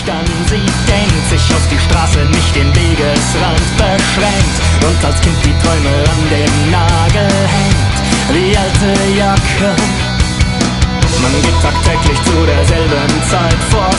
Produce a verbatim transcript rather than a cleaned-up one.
an. Sie denkt sich auf die Straße, nicht den Wegesrand beschränkt und als Kind die Träume an den Nagel hängt, wie alte Jacken. Man geht tagtäglich zu derselben Zeit vor